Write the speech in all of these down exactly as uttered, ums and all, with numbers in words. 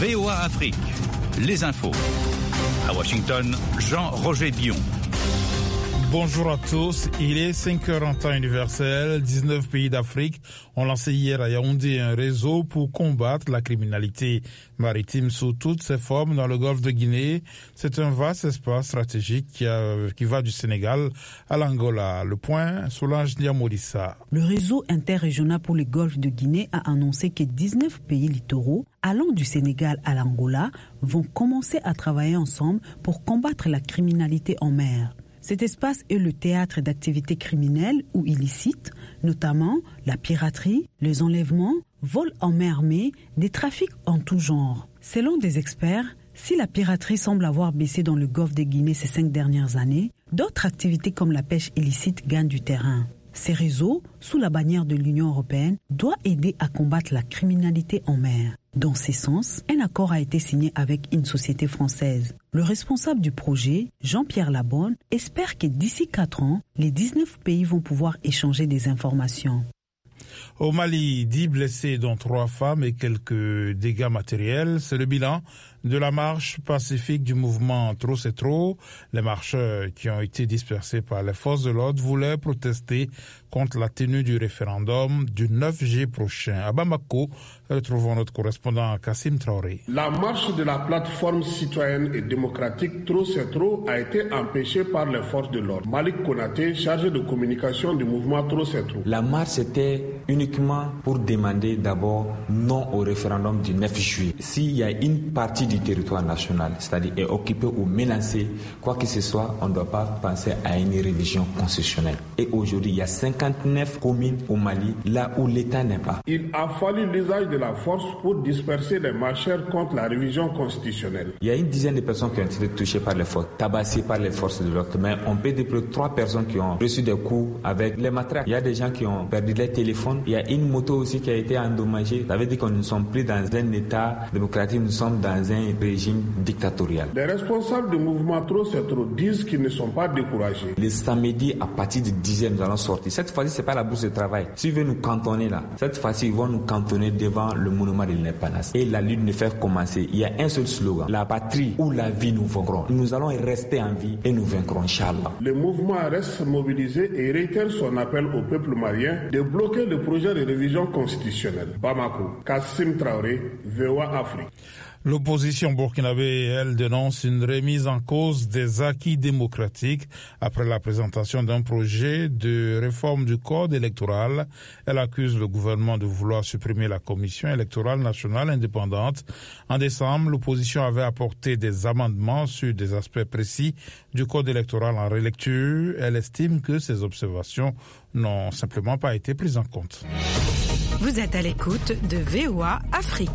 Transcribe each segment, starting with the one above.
V O A Afrique, les infos. À Washington, Jean-Roger Bion. Bonjour à tous, il est cinq heures en temps universel. dix-neuf pays d'Afrique ont lancé hier à Yaoundé un réseau pour combattre la criminalité maritime sous toutes ses formes dans le golfe de Guinée. C'est un vaste espace stratégique qui, a, qui va du Sénégal à l'Angola. Le point, Solange Niamorissa. Le réseau interrégional pour le golfe de Guinée a annoncé que dix-neuf pays littoraux allant du Sénégal à l'Angola vont commencer à travailler ensemble pour combattre la criminalité en mer. Cet espace est le théâtre d'activités criminelles ou illicites, notamment la piraterie, les enlèvements, vols en mer armée, des trafics en tout genre. Selon des experts, si la piraterie semble avoir baissé dans le golfe de Guinée ces cinq dernières années, d'autres activités comme la pêche illicite gagnent du terrain. Ces réseaux, sous la bannière de l'Union européenne, doivent aider à combattre la criminalité en mer. Dans ce sens, un accord a été signé avec une société française. Le responsable du projet, Jean-Pierre Labonne, espère que d'ici quatre ans, les dix-neuf pays vont pouvoir échanger des informations. Au Mali, dix blessés dont trois femmes et quelques dégâts matériels, c'est le bilan de la marche pacifique du mouvement Trop c'est trop. Les marcheurs qui ont été dispersés par les forces de l'ordre voulaient protester contre la tenue du référendum du neuf juillet prochain. À Bamako, retrouvons notre correspondant Kassim Traoré. La marche de la plateforme citoyenne et démocratique Trop c'est trop a été empêchée par les forces de l'ordre. Malik Konaté, chargé de communication du mouvement Trop c'est trop. La marche était uniquement pour demander d'abord non au référendum du neuf juillet. S'il y a une partie du territoire national, c'est-à-dire est occupée ou menacée, quoi que ce soit, on ne doit pas penser à une révision constitutionnelle. Et aujourd'hui, il y a cinquante-neuf communes au Mali, là où l'État n'est pas. Il a fallu l'usage de la force pour disperser les marcheurs contre la révision constitutionnelle. Il y a une dizaine de personnes qui ont été touchées par les forces, tabassées par les forces de l'ordre, mais on peut déplorer trois personnes qui ont reçu des coups avec les matraques. Il y a des gens qui ont perdu les téléphones. Il y a une moto aussi qui a été endommagée. Ça veut dire que nous ne sommes plus dans un État démocratique, nous sommes dans un régime dictatorial. Les responsables du mouvement Trop c'est trop disent qu'ils ne sont pas découragés. Le samedi, à partir du dixième, nous allons sortir. Cette fois-ci, ce n'est pas la bourse de travail. S'ils veulent nous cantonner là, cette fois-ci, ils vont nous cantonner devant le monument de l'indépendance. Et la lutte ne fait commencer. Il y a un seul slogan. La patrie ou la vie, nous vaincrons. Nous allons rester en vie et nous vaincrons, Inch'Allah. Le mouvement reste mobilisé et réitère son appel au peuple malien de bloquer le projet de révision constitutionnelle. Bamako, Kassim Traoré, V O A Afrique. L'opposition burkinabé, elle, dénonce une remise en cause des acquis démocratiques après la présentation d'un projet de réforme du code électoral. Elle accuse le gouvernement de vouloir supprimer la commission électorale nationale indépendante. En décembre, l'opposition avait apporté des amendements sur des aspects précis du code électoral en relecture. Elle estime que ces observations n'ont simplement pas été prises en compte. Vous êtes à l'écoute de V O A Afrique.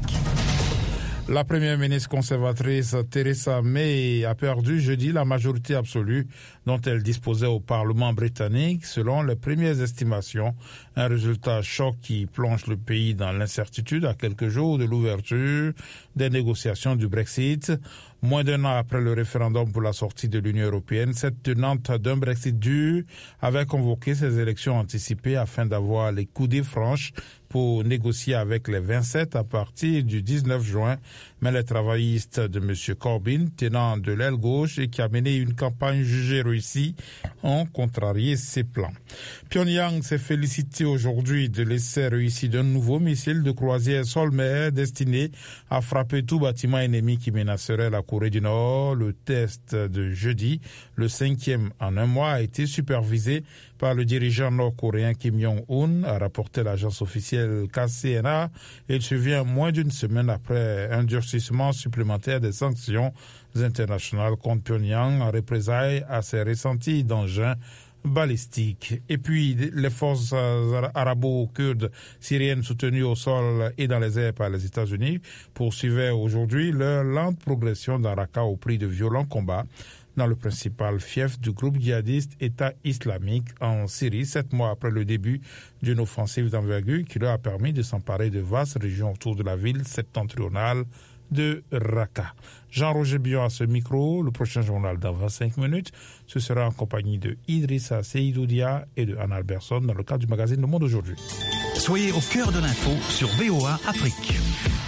La première ministre conservatrice Theresa May a perdu jeudi la majorité absolue dont elle disposait au Parlement britannique, selon les premières estimations. Un résultat choc qui plonge le pays dans l'incertitude à quelques jours de l'ouverture des négociations du Brexit. Moins d'un an après le référendum pour la sortie de l'Union européenne, cette tenante d'un Brexit dur avait convoqué ces élections anticipées afin d'avoir les coudées franches pour négocier avec les vingt-sept à partir du dix-neuf juin. Mais les travaillistes de M. Corbyn, tenant de l'aile gauche et qui a mené une campagne jugée réussie, ont contrarié ses plans. Pyongyang s'est félicité aujourd'hui de l'essai réussi d'un nouveau missile de croisière sol-mer destiné à frapper tout bâtiment ennemi qui menacerait la Corée du Nord. Le test de jeudi, le cinquième en un mois, a été supervisé par le dirigeant nord-coréen Kim Jong-un, a rapporté l'agence officielle K C N A. Il survient moins d'une semaine après un durcissement supplémentaire des sanctions internationales contre Pyongyang en représailles à ses ressentis d'engins balistiques. Et puis, les forces arabo-kurdes syriennes soutenues au sol et dans les airs par les États-Unis poursuivaient aujourd'hui leur lente progression dans Raqqa au prix de violents combats dans le principal fief du groupe djihadiste État islamique en Syrie, sept mois après le début d'une offensive d'envergure qui leur a permis de s'emparer de vastes régions autour de la ville septentrionale de Raqqa. Jean-Roger Bion à ce micro. Le prochain journal dans vingt-cinq minutes, ce sera en compagnie de Idrissa Seydoudia et de Anna Alberson dans le cadre du magazine Le Monde aujourd'hui. Soyez au cœur de l'info sur V O A Afrique.